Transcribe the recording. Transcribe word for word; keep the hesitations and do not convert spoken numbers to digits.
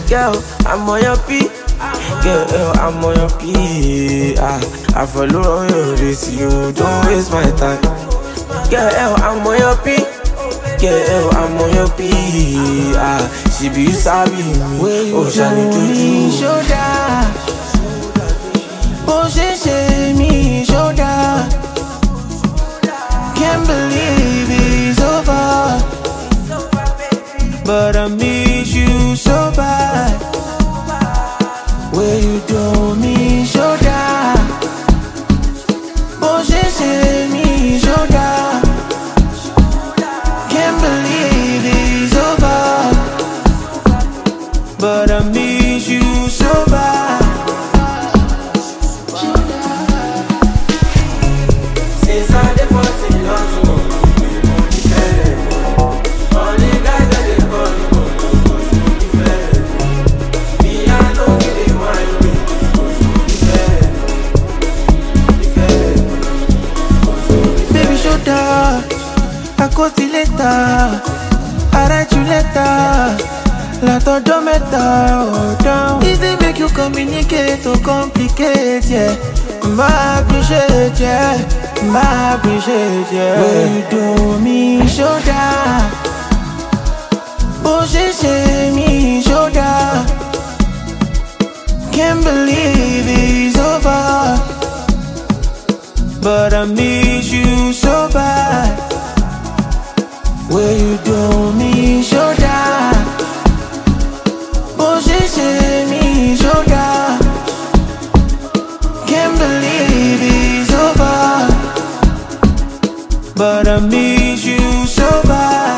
Girl, I'm on your P. Girl, I'm on your P. Ah, I follow on your race, you don't waste my time. Girl, I'm on your P. Girl, I'm on your P. Ah, she be you sabi me. Oh, shawty juju. Shoulder, oh she say me shoulder. Can't believe it's over, but I miss you so bad. Where you do me shoulder, oh she say me shoulder. Can't believe it's over, but I miss you so bad. Since I dey fourteen, not to know, you go be fair. All the guys that they call you, go be fair. Me, I know you dey mind me, go be fair, be fair. Baby shoulder, I call you later, I write you letter. La tordometa, oh down. Easy make you communicate or complicate, yeah. I appreciate, yeah. I appreciate, yeah. When you do me shoulder, oh she say me shoulder. Can't believe it's over, but I miss you so bad. Where you do me shoulder, oh she say me shoulder. Can't believe it's over, but I miss you so bad.